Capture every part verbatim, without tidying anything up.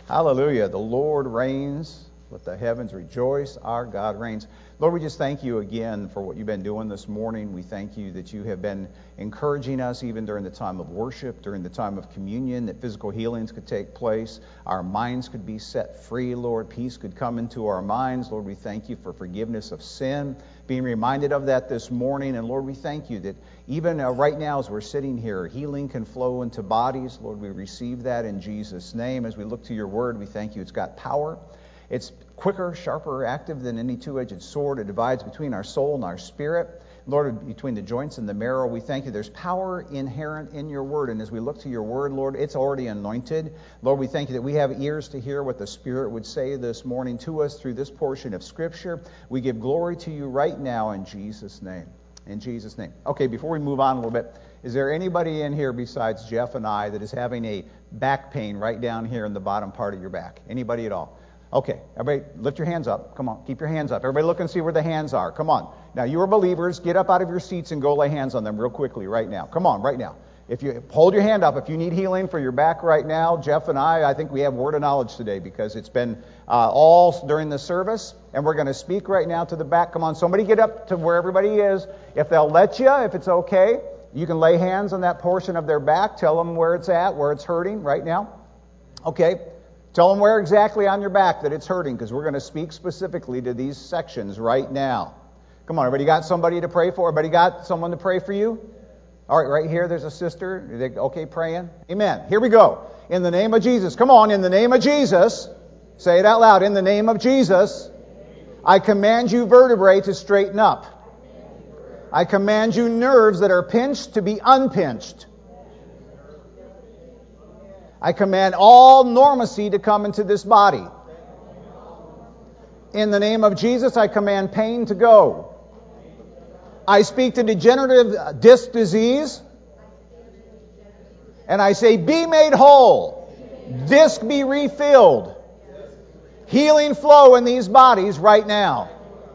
Hallelujah. The Lord reigns. Let the heavens rejoice. Our God reigns. Lord, we just thank you again for what you've been doing this morning. We thank you that you have been encouraging us even during the time of worship, during the time of communion, that physical healings could take place. Our minds could be set free, Lord. Peace could come into our minds. Lord, we thank you for forgiveness of sin, being reminded of that this morning. And Lord, we thank you that even uh, right now as we're sitting here, healing can flow into bodies. Lord, we receive that in Jesus' name. As we look to your word, we thank you. It's got power. It's quicker, sharper, active than any two-edged sword. It divides between our soul and our spirit. Lord, between the joints and the marrow, we thank you. There's power inherent in your word. And as we look to your word, Lord, it's already anointed. Lord, we thank you that we have ears to hear what the Spirit would say this morning to us through this portion of Scripture. We give glory to you right now in Jesus' name. In Jesus' name. Okay, before we move on a little bit, is there anybody in here besides Jeff and I that is having a back pain right down here in the bottom part of your back? Anybody at all? Okay, everybody lift your hands up. Come on, keep your hands up. Everybody look and see where the hands are. Come on. Now, you are believers. Get up out of your seats and go lay hands on them real quickly right now. Come on, right now. If you hold your hand up, if you need healing for your back right now, Jeff and I, I think we have word of knowledge today because it's been uh, all during the service, and we're going to speak right now to the back. Come on, somebody get up to where everybody is. If they'll let you, if it's okay, you can lay hands on that portion of their back. Tell them where it's at, where it's hurting right now. Okay. Tell them where exactly on your back that it's hurting, because we're going to speak specifically to these sections right now. Come on, everybody got somebody to pray for? Everybody got someone to pray for you? All right, right here, there's a sister. Are they okay praying? Amen. Here we go. In the name of Jesus. Come on, in the name of Jesus. Say it out loud. In the name of Jesus, I command you vertebrae to straighten up. I command you nerves that are pinched to be unpinched. I command all normacy to come into this body. In the name of Jesus, I command pain to go. I speak to degenerative disc disease, and I say, be made whole. Disc be refilled. Healing flow in these bodies right now.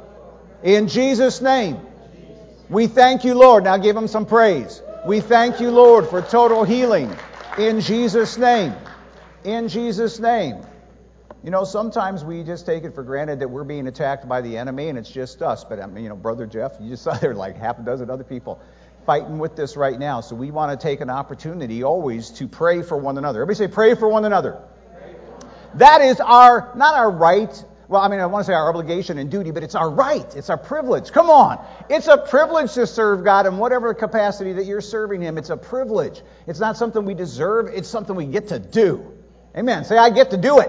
In Jesus' name. We thank you, Lord. Now give Him some praise. We thank you, Lord, for total healing. In Jesus' name. In Jesus' name. You know, sometimes we just take it for granted that we're being attacked by the enemy and it's just us. But, I mean, you know, Brother Jeff, you just saw there like half a dozen other people fighting with this right now. So we want to take an opportunity always to pray for one another. Everybody say, pray for one another. That is our, not our right. Well, I mean, I want to say our obligation and duty, but it's our right. It's our privilege. Come on. It's a privilege to serve God in whatever capacity that you're serving Him. It's a privilege. It's not something we deserve. It's something we get to do. Amen. Say, I get to do it.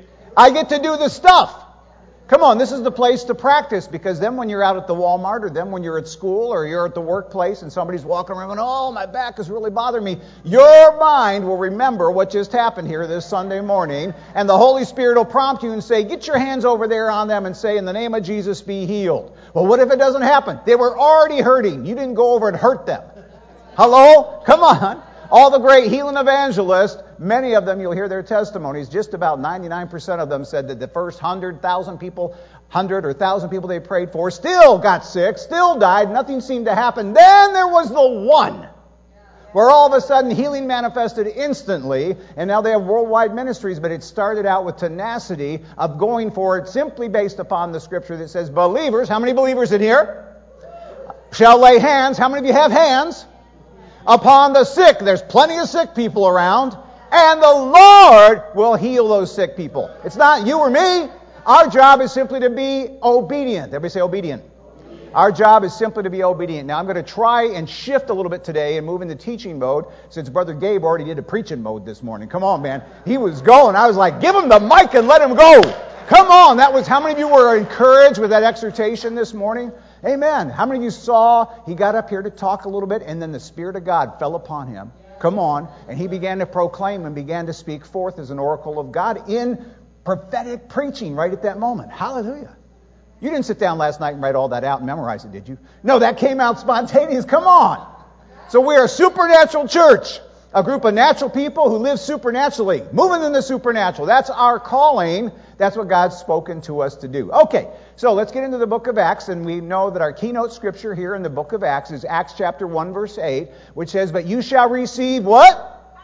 I get to do this stuff. Come on, this is the place to practice, because then when you're out at the Walmart, or then when you're at school, or you're at the workplace and somebody's walking around going, oh, my back is really bothering me, your mind will remember what just happened here this Sunday morning, and the Holy Spirit will prompt you and say, get your hands over there on them and say, in the name of Jesus, be healed. Well, what if it doesn't happen? They were already hurting. You didn't go over and hurt them. Hello? Come on. All the great healing evangelists, many of them, you'll hear their testimonies, just about ninety-nine percent of them said that the first one hundred thousand people, one hundred or one thousand people they prayed for still got sick, still died, nothing seemed to happen. Then there was the one where all of a sudden healing manifested instantly, and now they have worldwide ministries, but it started out with tenacity of going for it simply based upon the Scripture that says, believers, how many believers in here? Shall lay hands. How many of you have hands? Upon the sick. There's plenty of sick people around. And the Lord will heal those sick people. It's not you or me. Our job is simply to be obedient. Everybody say obedient. Our job is simply to be obedient. Now I'm going to try and shift a little bit today and move into teaching mode, since Brother Gabe already did a preaching mode this morning. Come on, man. He was going. I was like, give him the mic and let him go. Come on. That was, how many of you were encouraged with that exhortation this morning? Amen. How many of you saw he got up here to talk a little bit, and then the Spirit of God fell upon him? Come on. And he began to proclaim and began to speak forth as an oracle of God in prophetic preaching right at that moment. Hallelujah. You didn't sit down last night and write all that out and memorize it, did you? No, that came out spontaneous. Come on. So we are a supernatural church. A group of natural people who live supernaturally, moving in the supernatural. That's our calling. That's what God's spoken to us to do. Okay, so let's get into the book of Acts, and we know that our keynote scripture here in the book of Acts is Acts chapter one, verse eight, which says, but you shall receive what?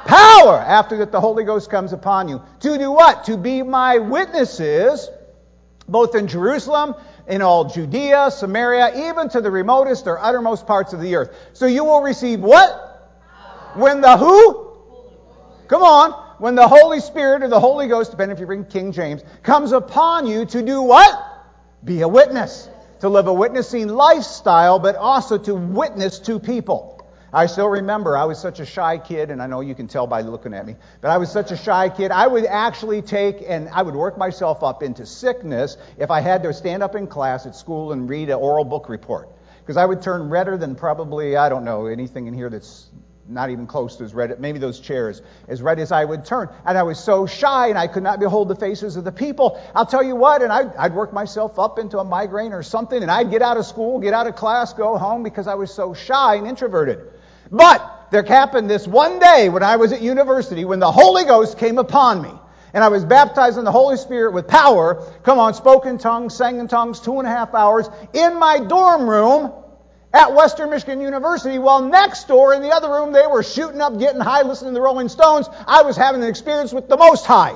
power after that the Holy Ghost comes upon you. To do what? To be my witnesses, both in Jerusalem, in all Judea, Samaria, even to the remotest or uttermost parts of the earth. So you will receive what? When the who? Come on. When the Holy Spirit or the Holy Ghost, depending if you bring King James, comes upon you to do what? Be a witness. To live a witnessing lifestyle, but also to witness to people. I still remember I was such a shy kid, and I know you can tell by looking at me, but I was such a shy kid. I would actually take and I would work myself up into sickness if I had to stand up in class at school and read an oral book report. Because I would turn redder than probably, I don't know, anything in here that's not even close to as red, maybe those chairs, as red as I would turn. And I was so shy and I could not behold the faces of the people. I'll tell you what, and I'd, I'd work myself up into a migraine or something, and I'd get out of school, get out of class, go home because I was so shy and introverted. But there happened this one day when I was at university when the Holy Ghost came upon me. And I was baptized in the Holy Spirit with power. Come on, spoke in tongues, sang in tongues, two and a half hours in my dorm room at Western Michigan University, while next door in the other room they were shooting up, getting high, listening to the Rolling Stones. I was having an experience with the Most High.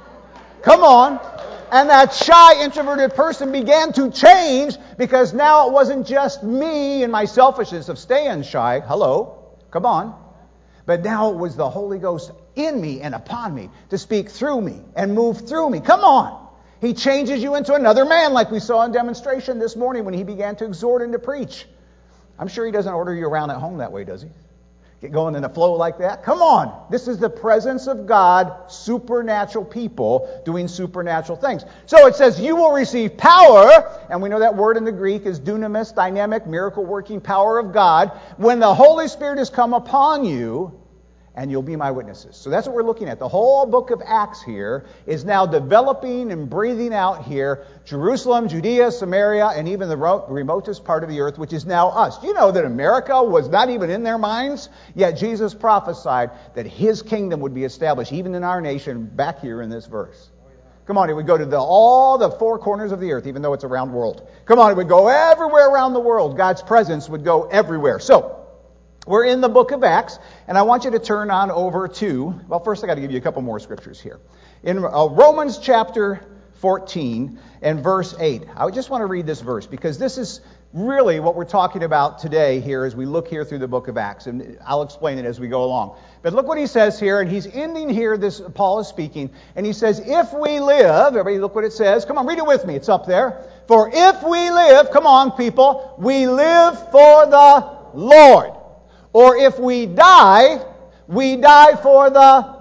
Come on. And that shy, introverted person began to change because now it wasn't just me and my selfishness of staying shy. Hello. Come on. But now it was the Holy Ghost in me and upon me to speak through me and move through me. Come on. He changes you into another man like we saw in demonstration this morning when he began to exhort and to preach. I'm sure he doesn't order you around at home that way, does he? Get going in a flow like that? Come on. This is the presence of God, supernatural people doing supernatural things. So it says you will receive power, and we know that word in the Greek is dunamis, dynamic, miracle-working power of God, when the Holy Spirit has come upon you, and you'll be my witnesses. So that's what we're looking at. The whole book of Acts here is now developing and breathing out here Jerusalem, Judea, Samaria, and even the remotest part of the earth, which is now us. Do you know that America was not even in their minds? Yet Jesus prophesied that His kingdom would be established, even in our nation, back here in this verse. Come on, it would go to the, all the four corners of the earth, even though it's a round world. Come on, it would go everywhere around the world. God's presence would go everywhere. So, we're in the book of Acts, and I want you to turn on over to, well, first I got to give you a couple more scriptures here. In uh, Romans chapter fourteen and verse eight. I just want to read this verse because this is really what we're talking about today here as we look here through the book of Acts, and I'll explain it as we go along. But look what he says here, and he's ending here, this Paul is speaking, and he says, if we live, everybody look what it says, come on, read it with me, it's up there. For if we live, come on people, we live for the Lord. Or if we die, we die for the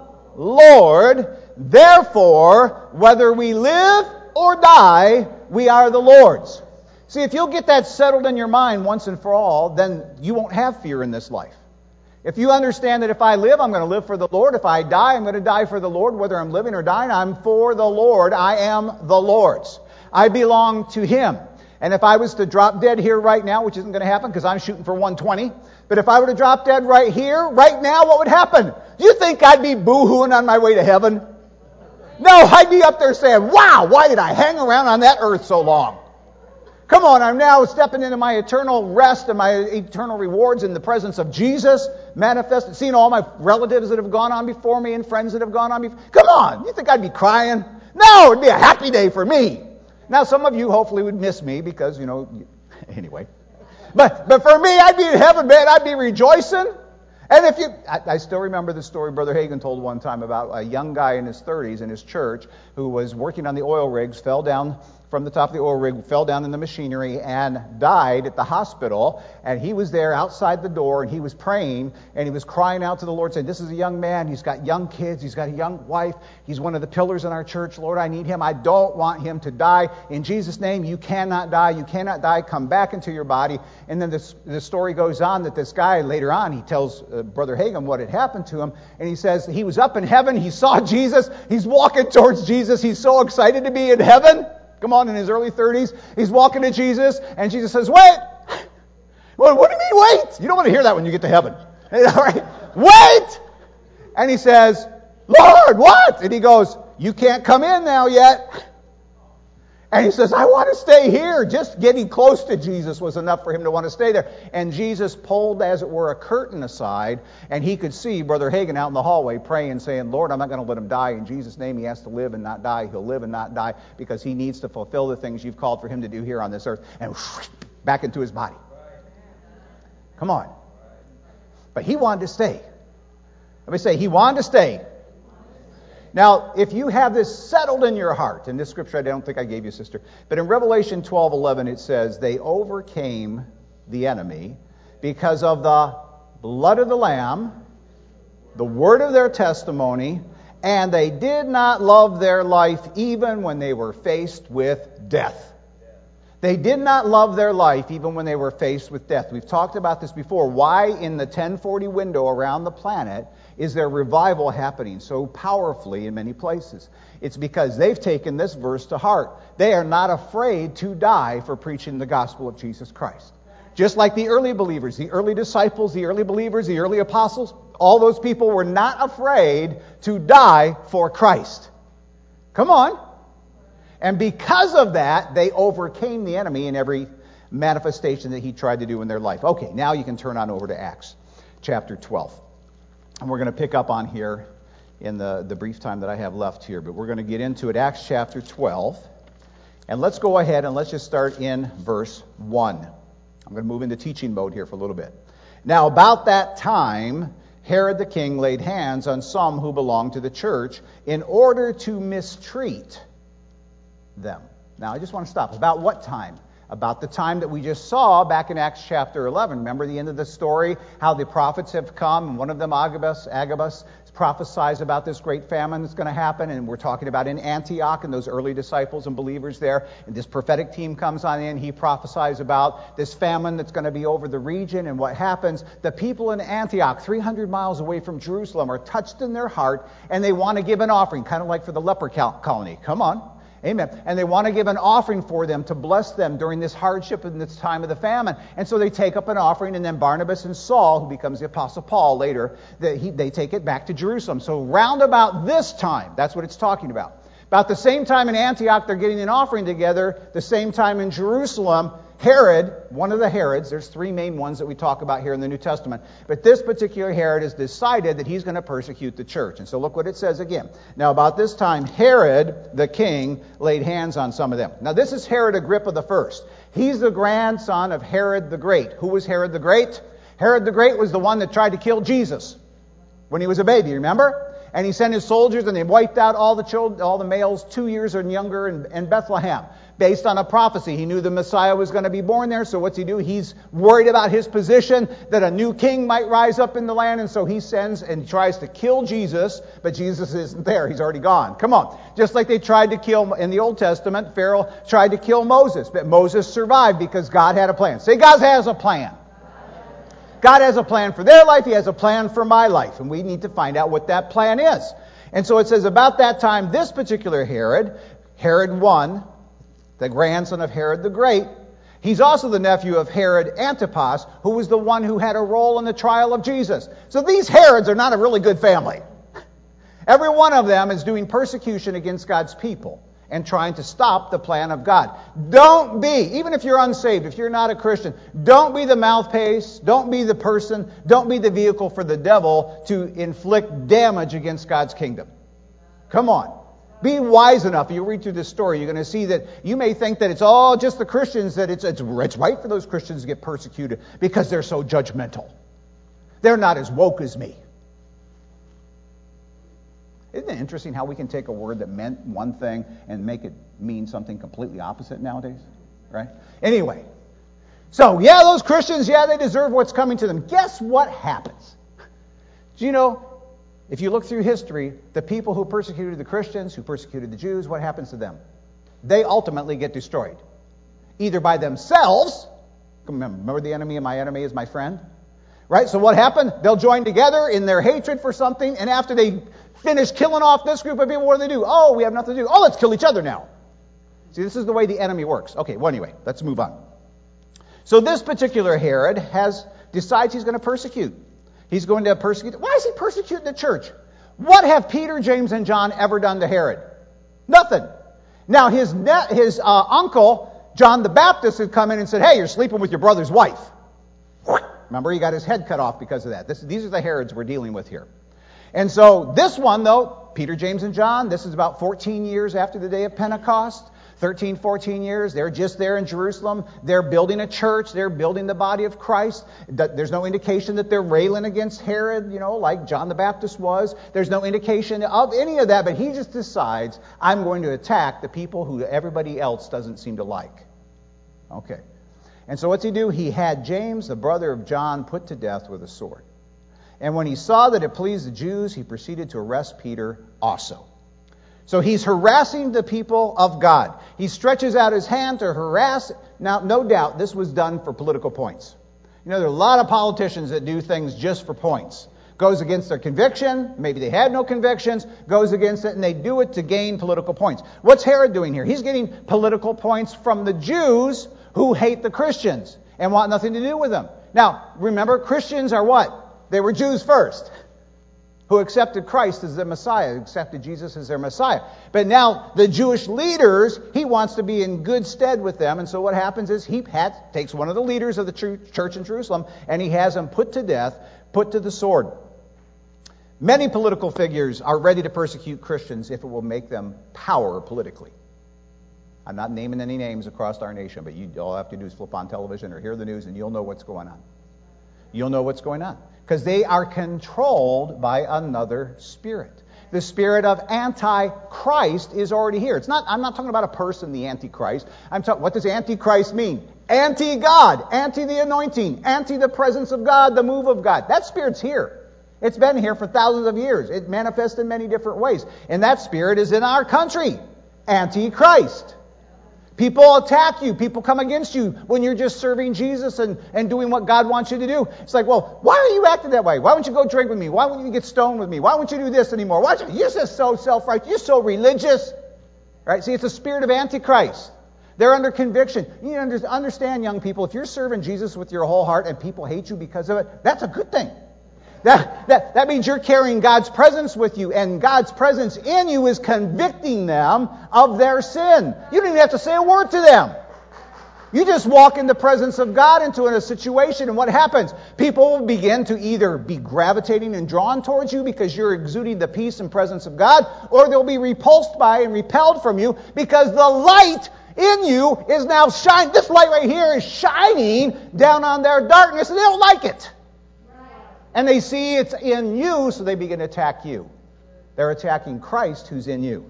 Lord. Therefore, whether we live or die, we are the Lord's. See, if you'll get that settled in your mind once and for all, then you won't have fear in this life. If you understand that if I live, I'm going to live for the Lord. If I die, I'm going to die for the Lord. Whether I'm living or dying, I'm for the Lord. I am the Lord's. I belong to Him. And if I was to drop dead here right now, which isn't going to happen because I'm shooting for one twenty, but if I were to drop dead right here, right now, what would happen? Do you think I'd be boo-hooing on my way to heaven? No, I'd be up there saying, wow, why did I hang around on that earth so long? Come on, I'm now stepping into my eternal rest and my eternal rewards in the presence of Jesus manifested, seeing all my relatives that have gone on before me and friends that have gone on before. Come on, you think I'd be crying? No, it'd be a happy day for me. Now, some of you hopefully would miss me because, you know, anyway. But but for me, I'd be in heaven, man. I'd be rejoicing. And if you, I, I still remember the story Brother Hagin told one time about a young guy in his thirties in his church who was working on the oil rigs, fell down from the top of the oil rig, fell down in the machinery, and died at the hospital. And he was there outside the door, and he was praying, and he was crying out to the Lord, saying, this is a young man, he's got young kids, he's got a young wife, he's one of the pillars in our church. Lord, I need him. I don't want him to die. In Jesus' name, you cannot die. You cannot die. Come back into your body. And then this, the story goes on that this guy, later on, he tells uh, Brother Hagin what had happened to him, and he says he was up in heaven, he saw Jesus, he's walking towards Jesus, he's so excited to be in heaven. Come on, in his early thirties, he's walking to Jesus, and Jesus says, wait! Well, what do you mean, wait? You don't want to hear that when you get to heaven. All right? Wait! And he says, Lord, what? And he goes, you can't come in now yet. And he says, I want to stay here. Just getting close to Jesus was enough for him to want to stay there. And Jesus pulled, as it were, a curtain aside, and he could see Brother Hagin out in the hallway praying, saying, Lord, I'm not going to let him die. In Jesus' name, he has to live and not die. He'll live and not die because he needs to fulfill the things you've called for him to do here on this earth. And whoosh, back into his body. Come on. But he wanted to stay. Let me say, he wanted to stay. Now, if you have this settled in your heart, in this scripture I don't think I gave you, sister, but in Revelation twelve eleven it says, they overcame the enemy because of the blood of the Lamb, the word of their testimony, and they did not love their life even when they were faced with death. They did not love their life even when they were faced with death. We've talked about this before. Why in the ten forty window around the planet is there revival happening so powerfully in many places? It's because they've taken this verse to heart. They are not afraid to die for preaching the gospel of Jesus Christ. Just like the early believers, the early disciples, the early believers, the early apostles, all those people were not afraid to die for Christ. Come on. And because of that, they overcame the enemy in every manifestation that he tried to do in their life. Okay, now you can turn on over to Acts chapter twelve. And we're going to pick up on here in the, the brief time that I have left here. But we're going to get into it, Acts chapter twelve. And let's go ahead and let's just start in verse one. I'm going to move into teaching mode here for a little bit. Now, about that time, Herod the king laid hands on some who belonged to the church in order to mistreat them. Now, I just want to stop. About what time? About the time that we just saw back in Acts chapter eleven. Remember the end of the story, how the prophets have come, and one of them, Agabus, Agabus prophesies about this great famine that's going to happen, and we're talking about in Antioch and those early disciples and believers there. And this prophetic team comes on in. He prophesies about this famine that's going to be over the region, and what happens. The people in Antioch, three hundred miles away from Jerusalem, are touched in their heart, and they want to give an offering, kind of like for the leper colony. Come on. Amen. And they want to give an offering for them to bless them during this hardship and this time of the famine. And so they take up an offering, and then Barnabas and Saul, who becomes the Apostle Paul later, they, he, they take it back to Jerusalem. So round about this time, that's what it's talking about. About the same time in Antioch, they're getting an offering together. The same time in Jerusalem, Herod, one of the Herods, there's three main ones that we talk about here in the New Testament, but this particular Herod has decided that he's going to persecute the church. And so look what it says again. Now about this time, Herod the king laid hands on some of them. Now this is Herod Agrippa the first. He's the grandson of Herod the Great. Who was Herod the Great? Herod the Great was the one that tried to kill Jesus when he was a baby, remember? And he sent his soldiers, and they wiped out all the children, all the males two years and younger in, in Bethlehem. Based on a prophecy. He knew the Messiah was going to be born there, so what's he do? He's worried about his position, that a new king might rise up in the land, and so he sends and tries to kill Jesus, but Jesus isn't there. He's already gone. Come on. Just like they tried to kill, in the Old Testament, Pharaoh tried to kill Moses, but Moses survived because God had a plan. Say, God has a plan. God has a plan for their life. He has a plan for my life, and we need to find out what that plan is. And so it says, about that time, this particular Herod, Herod the First, the grandson of Herod the Great. He's also the nephew of Herod Antipas, who was the one who had a role in the trial of Jesus. So these Herods are not a really good family. Every one of them is doing persecution against God's people and trying to stop the plan of God. Don't be, even if you're unsaved, if you're not a Christian, don't be the mouthpiece, don't be the person, don't be the vehicle for the devil to inflict damage against God's kingdom. Come on. Be wise enough. You read through this story, you're going to see that you may think that it's all just the Christians, that it's, it's, it's right for those Christians to get persecuted because they're so judgmental. They're not as woke as me. Isn't it interesting how we can take a word that meant one thing and make it mean something completely opposite nowadays? Right? Anyway, so yeah, those Christians, yeah, they deserve what's coming to them. Guess what happens? Do you know, if you look through history, the people who persecuted the Christians, who persecuted the Jews, what happens to them? They ultimately get destroyed. Either by themselves, remember the enemy of my enemy is my friend? Right? So what happened? They'll join together in their hatred for something, and after they finish killing off this group of people, what do they do? Oh, we have nothing to do. Oh, let's kill each other now. See, this is the way the enemy works. Okay, well anyway, let's move on. So this particular Herod has decides he's going to persecute. He's going to persecute. Why is he persecuting the church? What have Peter, James, and John ever done to Herod? Nothing. Now, his ne- his uh, uncle, John the Baptist, had come in and said, hey, you're sleeping with your brother's wife. Remember, he got his head cut off because of that. This, these are the Herods we're dealing with here. And so this one, though, Peter, James, and John, this is about fourteen years after the day of Pentecost. thirteen, fourteen years. They're just there in Jerusalem. They're building a church. They're building the body of Christ. There's no indication that they're railing against Herod, you know, like John the Baptist was. There's no indication of any of that, but he just decides, I'm going to attack the people who everybody else doesn't seem to like. Okay. And so what's he do? He had James, the brother of John, put to death with a sword. And when he saw that it pleased the Jews, he proceeded to arrest Peter also. So he's harassing the people of God. He stretches out his hand to harass. Now, no doubt, this was done for political points. You know, there are a lot of politicians that do things just for points. Goes against their conviction. Maybe they had no convictions. Goes against it, and they do it to gain political points. What's Herod doing here? He's getting political points from the Jews who hate the Christians and want nothing to do with them. Now, remember, Christians are what? They were Jews first, who accepted Christ as their Messiah, accepted Jesus as their Messiah. But now the Jewish leaders, he wants to be in good stead with them. And so what happens is he had, takes one of the leaders of the church in Jerusalem and he has him put to death, put to the sword. Many political figures are ready to persecute Christians if it will make them power politically. I'm not naming any names across our nation, but you all have to do is flip on television or hear the news and you'll know what's going on. You'll know what's going on. Because they are controlled by another spirit. The spirit of Antichrist is already here. It's not. I'm not talking about a person, the Antichrist. I'm talking. What does Antichrist mean? Anti-God, anti the anointing, anti the presence of God, the move of God. That spirit's here. It's been here for thousands of years. It manifests in many different ways. And that spirit is in our country. Antichrist. People attack you. People come against you when you're just serving Jesus and, and doing what God wants you to do. It's like, well, why are you acting that way? Why won't you go drink with me? Why won't you get stoned with me? Why won't you do this anymore? Why don't you, you're just so self-righteous. You're so religious. Right? See, it's a spirit of Antichrist. They're under conviction. You need to understand, young people, if you're serving Jesus with your whole heart and people hate you because of it, that's a good thing. That, that, that means you're carrying God's presence with you, and God's presence in you is convicting them of their sin. You don't even have to say a word to them. You just walk in the presence of God into a situation, and what happens? People will begin to either be gravitating and drawn towards you because you're exuding the peace and presence of God, or they'll be repulsed by and repelled from you because the light in you is now shining. This light right here is shining down on their darkness, and they don't like it. And they see it's in you, so they begin to attack you. They're attacking Christ who's in you.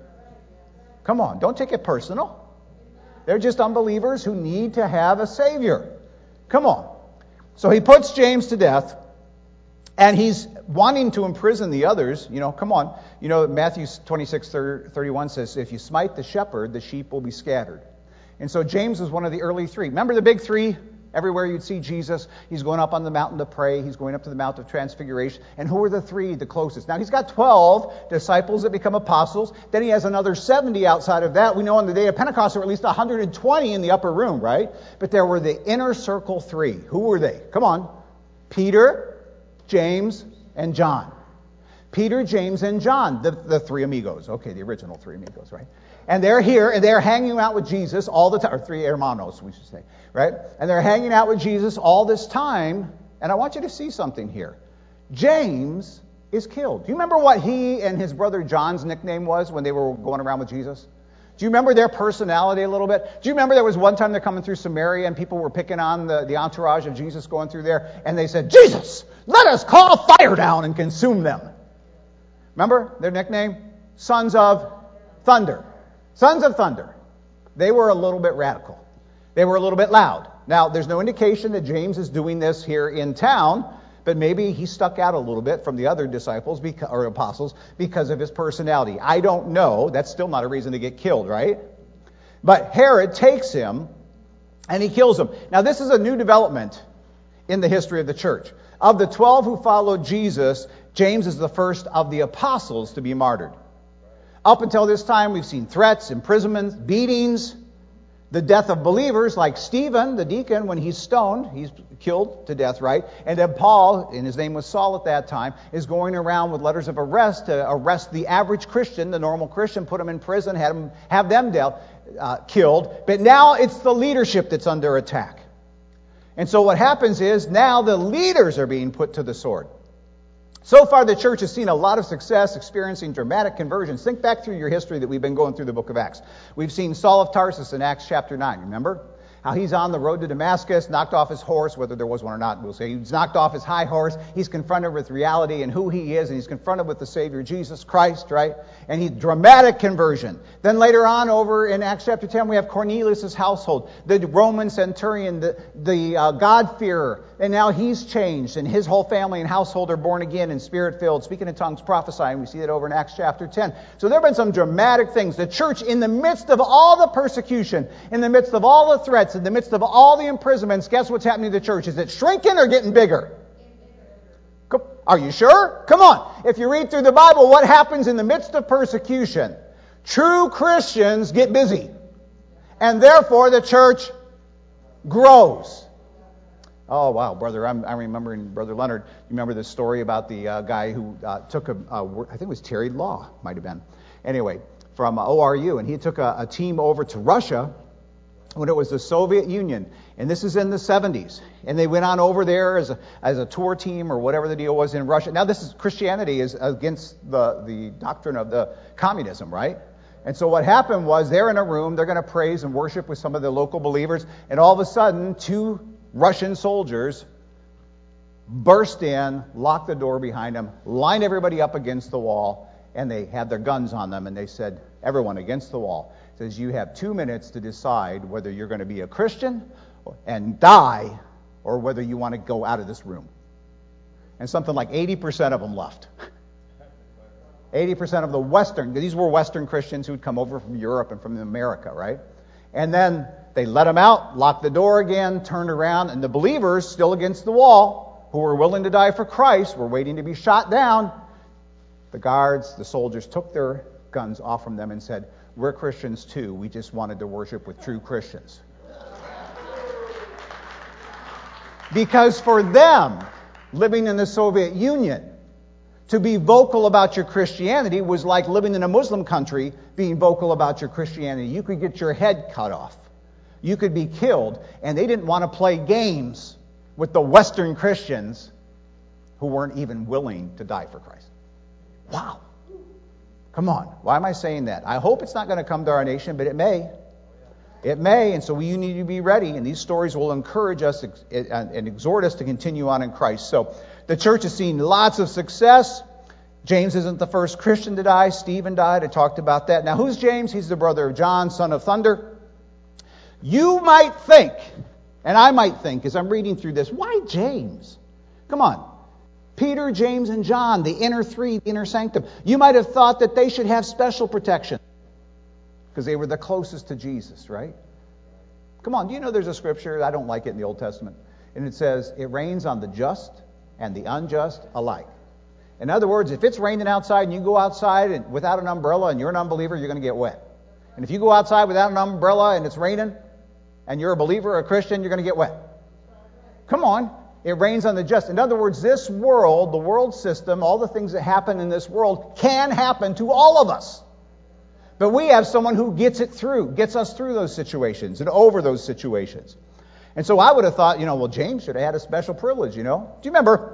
Come on, don't take it personal. They're just unbelievers who need to have a Savior. Come on. So he puts James to death, and he's wanting to imprison the others. You know, come on. You know, Matthew twenty-six thirty-one says, if you smite the shepherd, the sheep will be scattered. And so James was one of the early three. Remember the big three? Everywhere you'd see Jesus, he's going up on the mountain to pray. He's going up to the Mount of Transfiguration. And who are the three, the closest? Now, he's got twelve disciples that become apostles. Then he has another seventy outside of that. We know on the day of Pentecost there were at least one hundred twenty in the upper room, right? But there were the inner circle three. Who were they? Come on. Peter, James, and John. Peter, James, and John, the, the three amigos. Okay, the original three amigos, right? And they're here, and they're hanging out with Jesus all the time. Or three hermanos, we should say. Right? And they're hanging out with Jesus all this time. And I want you to see something here. James is killed. Do you remember what he and his brother John's nickname was when they were going around with Jesus? Do you remember their personality a little bit? Do you remember there was one time they're coming through Samaria and people were picking on the, the entourage of Jesus going through there? And they said, Jesus, let us call fire down and consume them. Remember their nickname? Sons of Thunder. Sons of Thunder. They were a little bit radical. They were a little bit loud. Now, there's no indication that James is doing this here in town, but maybe he stuck out a little bit from the other disciples because, or apostles because of his personality. I don't know. That's still not a reason to get killed, right? But Herod takes him and he kills him. Now, this is a new development in the history of the church. Of the twelve who followed Jesus, James is the first of the apostles to be martyred. Up until this time, we've seen threats, imprisonments, beatings. The death of believers like Stephen, the deacon, when he's stoned, he's killed to death, right? And then Paul, and his name was Saul at that time, is going around with letters of arrest to arrest the average Christian, the normal Christian, put them in prison, have them, have them dealt, uh, killed. But now it's the leadership that's under attack. And so what happens is now the leaders are being put to the sword. So far, the church has seen a lot of success, experiencing dramatic conversions. Think back through your history that we've been going through the book of Acts. We've seen Saul of Tarsus in Acts chapter nine, remember? How he's on the road to Damascus, knocked off his horse, whether there was one or not, we'll say. He's knocked off his high horse. He's confronted with reality and who he is, and he's confronted with the Savior, Jesus Christ, right? And he's dramatic conversion. Then later on, over in Acts chapter ten, we have Cornelius' household, the Roman centurion, the, the uh, God-fearer. And now he's changed, and his whole family and household are born again and Spirit-filled, speaking in tongues, prophesying. We see that over in Acts chapter ten. So there have been some dramatic things. The church, in the midst of all the persecution, in the midst of all the threats, in the midst of all the imprisonments, guess what's happening to the church? Is it shrinking or getting bigger? Are you sure? Come on. If you read through the Bible, what happens in the midst of persecution? True Christians get busy. And therefore the church grows. Oh, wow, brother, I'm, I'm remembering, Brother Leonard, you remember this story about the uh, guy who uh, took a, uh, I think it was Terry Law, might have been. Anyway, from uh, O R U, and he took a, a team over to Russia when it was the Soviet Union, and this is in the seventies. And they went on over there as a, as a tour team or whatever the deal was in Russia. Now, this is Christianity is against the, the doctrine of the communism, right? And so what happened was they're in a room, they're going to praise and worship with some of the local believers, and all of a sudden, two Russian soldiers burst in, locked the door behind them, lined everybody up against the wall, and they had their guns on them, and they said, everyone against the wall. It says, you have two minutes to decide whether you're going to be a Christian and die, or whether you want to go out of this room. And something like eighty percent of them left. eighty percent of the Western, these were Western Christians who'd come over from Europe and from America, right? And then they let them out, locked the door again, turned around, and the believers, still against the wall, who were willing to die for Christ, were waiting to be shot down. The guards, the soldiers, took their guns off from them and said, we're Christians too. We just wanted to worship with true Christians. Because for them, living in the Soviet Union, to be vocal about your Christianity was like living in a Muslim country being vocal about your Christianity. You could get your head cut off. You could be killed. And they didn't want to play games with the Western Christians who weren't even willing to die for Christ. Wow. Come on. Why am I saying that? I hope it's not going to come to our nation, but it may. It may, and so we need to be ready, and these stories will encourage us and exhort us to continue on in Christ. So the church has seen lots of success. James isn't the first Christian to die. Stephen died. I talked about that. Now, who's James? He's the brother of John, son of thunder. You might think, and I might think as I'm reading through this, why James? Come on. Peter, James, and John, the inner three, the inner sanctum. You might have thought that they should have special protection because they were the closest to Jesus, right? Come on, do you know there's a scripture, I don't like it in the Old Testament, and it says, it rains on the just and the unjust alike. In other words, if it's raining outside and you go outside and without an umbrella and you're an unbeliever, you're going to get wet. And if you go outside without an umbrella and it's raining and you're a believer or a Christian, you're going to get wet. Come on. It rains on the just. In other words, this world, the world system, all the things that happen in this world can happen to all of us. But we have someone who gets it through, gets us through those situations and over those situations. And so I would have thought, you know, well, James should have had a special privilege, you know. Do you remember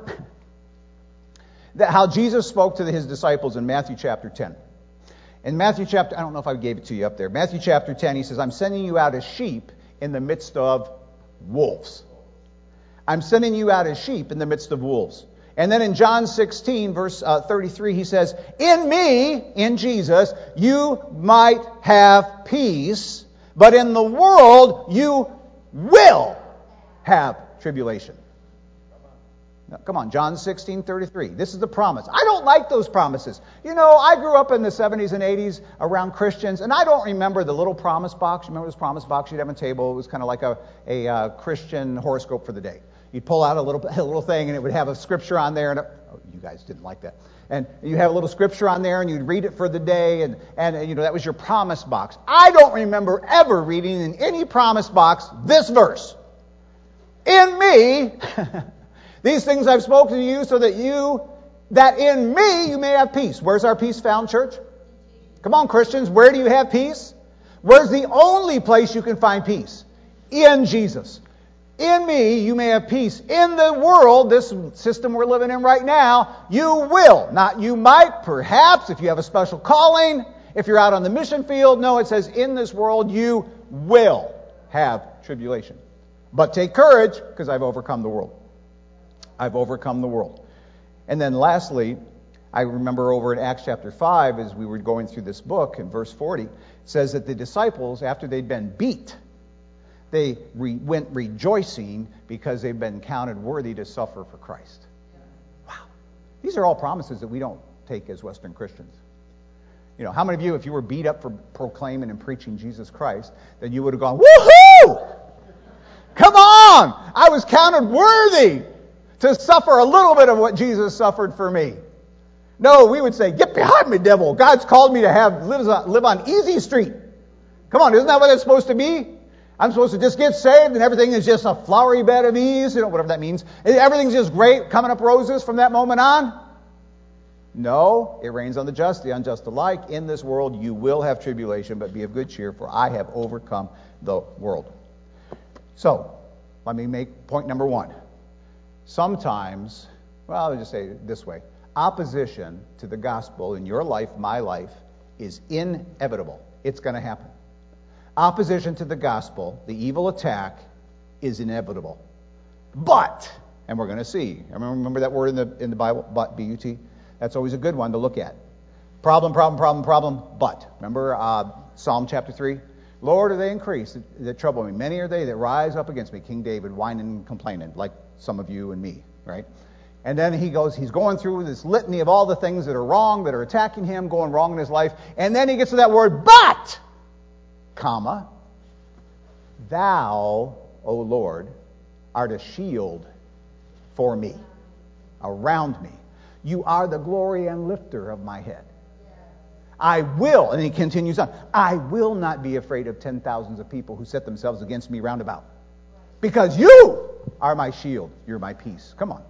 that how Jesus spoke to his disciples in Matthew chapter ten? In Matthew chapter, I don't know if I gave it to you up there. Matthew chapter ten, he says, I'm sending you out as sheep in the midst of wolves. I'm sending you out as sheep in the midst of wolves. And then in John sixteen, verse uh, thirty-three, he says, in me, in Jesus, you might have peace, but in the world you will have tribulation. Now, come on, John sixteen, thirty-three. This is the promise. I don't like those promises. You know, I grew up in the seventies and eighties around Christians, and I don't remember the little promise box. You remember this promise box you'd have on a table? It was kind of like a, a uh, Christian horoscope for the day. You'd pull out a little a little thing, and it would have a scripture on there. And a, oh, you guys didn't like that. And you have a little scripture on there, and you'd read it for the day, and, and you know that was your promise box. I don't remember ever reading in any promise box this verse. In me, these things I've spoken to you so that you, that in me you may have peace. Where's our peace found, church? Come on, Christians, where do you have peace? Where's the only place you can find peace? In Jesus. In me, you may have peace. In the world, this system we're living in right now, you will. Not you might, perhaps, if you have a special calling, if you're out on the mission field. No, it says, in this world, you will have tribulation. But take courage, because I've overcome the world. I've overcome the world. And then lastly, I remember over in Acts chapter five, as we were going through this book, in verse forty, it says that the disciples, after they'd been beat, they re- went rejoicing because they've been counted worthy to suffer for Christ. Wow. These are all promises that we don't take as Western Christians. You know, how many of you, if you were beat up for proclaiming and preaching Jesus Christ, then you would have gone, woohoo! Come on! I was counted worthy to suffer a little bit of what Jesus suffered for me. No, we would say, get behind me, devil. God's called me to have live on, live on easy street. Come on, isn't that what it's supposed to be? I'm supposed to just get saved and everything is just a flowery bed of ease, you know, whatever that means. Everything's just great, coming up roses from that moment on. No, it rains on the just, the unjust alike. In this world you will have tribulation, but be of good cheer, for I have overcome the world. So, let me make point number one. Sometimes, well, I'll just say it this way. Opposition to the gospel in your life, my life, is inevitable. It's going to happen. Opposition to the gospel, the evil attack, is inevitable. But, and we're going to see, remember that word in the in the Bible, but, B U T? That's always a good one to look at. Problem, problem, problem, problem, but. Remember uh, Psalm chapter three? Lord, are they increased that, that trouble me? Many are they that rise up against me. King David whining and complaining, like some of you and me, right? And then he goes, he's going through this litany of all the things that are wrong, that are attacking him, going wrong in his life. And then he gets to that word, but, comma, thou, O Lord, art a shield for me, around me. You are the glory and lifter of my head. I will, and he continues on, I will not be afraid of ten thousands of people who set themselves against me round about. Because you are my shield. You're my peace. Come on.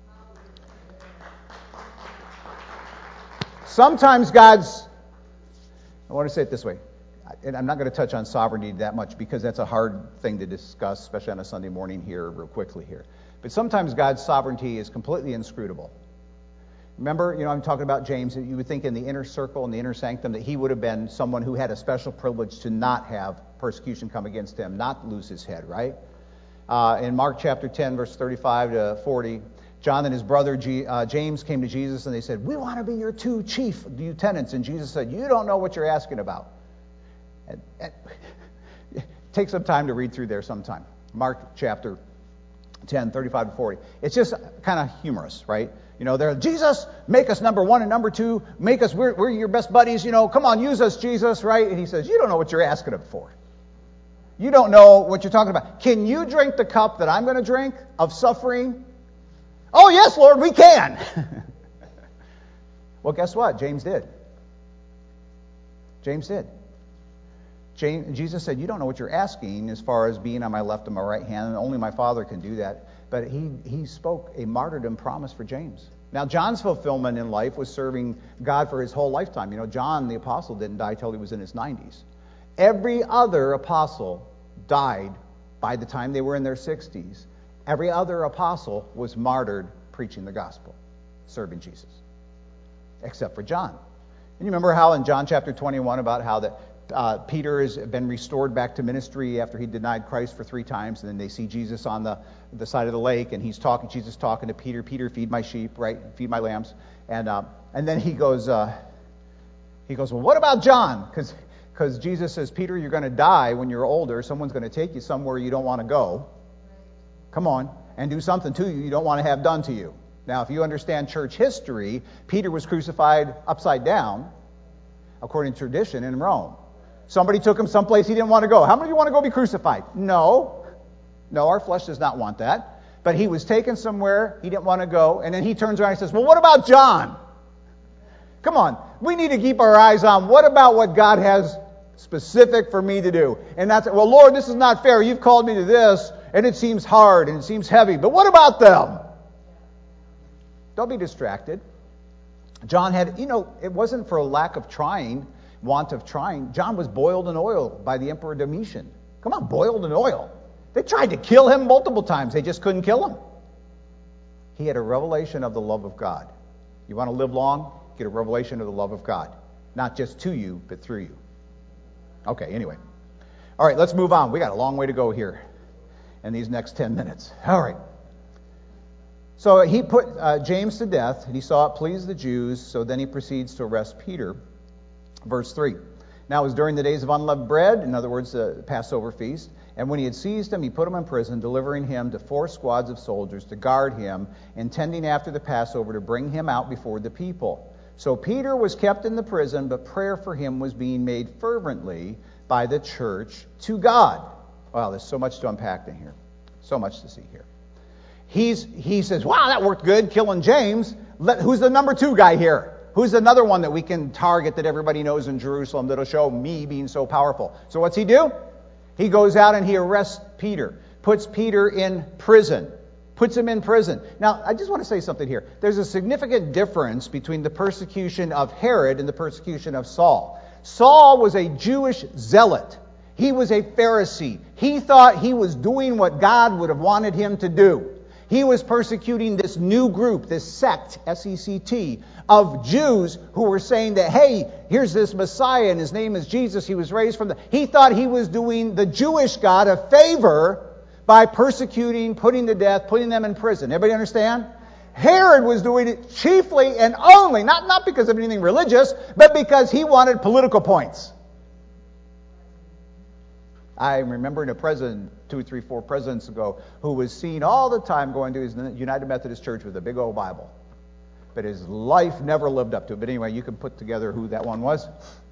Sometimes God's, I want to say it this way, and I'm not going to touch on sovereignty that much because that's a hard thing to discuss, especially on a Sunday morning here, real quickly here. But sometimes God's sovereignty is completely inscrutable. Remember, you know, I'm talking about James, that you would think in the inner circle, in the inner sanctum, that he would have been someone who had a special privilege to not have persecution come against him, not lose his head, right? Uh, in Mark chapter ten, verse thirty-five to forty, John and his brother G, uh, James came to Jesus and they said, we want to be your two chief lieutenants. And Jesus said, you don't know what you're asking about. And, and take some time to read through there sometime. Mark chapter ten, thirty-five to forty. It's just kind of humorous, right? You know, they're, Jesus, make us number one and number two. Make us, we're, we're your best buddies. You know, come on, use us, Jesus, right? And he says, you don't know what you're asking him for. You don't know what you're talking about. Can you drink the cup that I'm going to drink of suffering? Oh, yes, Lord, we can. Well, guess what? James did. James did. James, Jesus said, you don't know what you're asking as far as being on my left and my right hand, and only my Father can do that. But he, he spoke a martyrdom promise for James. Now, John's fulfillment in life was serving God for his whole lifetime. You know, John, the apostle, didn't die till he was in his nineties. Every other apostle died by the time they were in their sixties. Every other apostle was martyred preaching the gospel, serving Jesus, except for John. And you remember how in John chapter twenty-one about how that uh, Peter has been restored back to ministry after he denied Christ for three times, and then they see Jesus on the, the side of the lake, and he's talking, Jesus talking to Peter, Peter, feed my sheep, right? Feed my lambs. And uh, and then he goes, uh, he goes, well, what about John? Because because Jesus says, Peter, you're going to die when you're older. Someone's going to take you somewhere you don't want to go. Come on, and do something to you you don't want to have done to you. Now, if you understand church history, Peter was crucified upside down, according to tradition, in Rome. Somebody took him someplace he didn't want to go. How many of you want to go be crucified? No. No, our flesh does not want that. But he was taken somewhere he didn't want to go, and then he turns around and says, well, what about John? Come on. We need to keep our eyes on what about what God has specific for me to do. And that's, well, Lord, this is not fair. You've called me to this, and it seems hard, and it seems heavy. But what about them? Don't be distracted. John had, you know, it wasn't for a lack of trying, want of trying. John was boiled in oil by the Emperor Domitian. Come on, boiled in oil. They tried to kill him multiple times. They just couldn't kill him. He had a revelation of the love of God. You want to live long? Get a revelation of the love of God. Not just to you, but through you. Okay, anyway. All right, let's move on. We got a long way to go here in these next ten minutes. All right. So he put uh, James to death, and he saw it pleased the Jews, so then he proceeds to arrest Peter. Verse three. Now it was during the days of unleavened bread, in other words, the Passover feast, and when he had seized him, he put him in prison, delivering him to four squads of soldiers to guard him, intending after the Passover to bring him out before the people. So Peter was kept in the prison, but prayer for him was being made fervently by the church to God. Wow, there's so much to unpack in here. So much to see here. He's, he says, wow, that worked good, killing James. Let, who's the number two guy here? Who's another one that we can target that everybody knows in Jerusalem that'll show me being so powerful? So what's he do? He goes out and he arrests Peter, puts Peter in prison. Puts him in prison. Now, I just want to say something here. There's a significant difference between the persecution of Herod and the persecution of Saul. Saul was a Jewish zealot. He was a Pharisee. He thought he was doing what God would have wanted him to do. He was persecuting this new group, this sect, S E C T, of Jews who were saying that, hey, here's this Messiah and his name is Jesus. He was raised from the... He thought he was doing the Jewish God a favor by persecuting, putting to death, putting them in prison. Everybody understand? Herod was doing it chiefly and only, not, not because of anything religious, but because he wanted political points. I remember a president, two, three, four presidents ago, who was seen all the time going to his United Methodist Church with a big old Bible. But his life never lived up to it. But anyway, you can put together who that one was.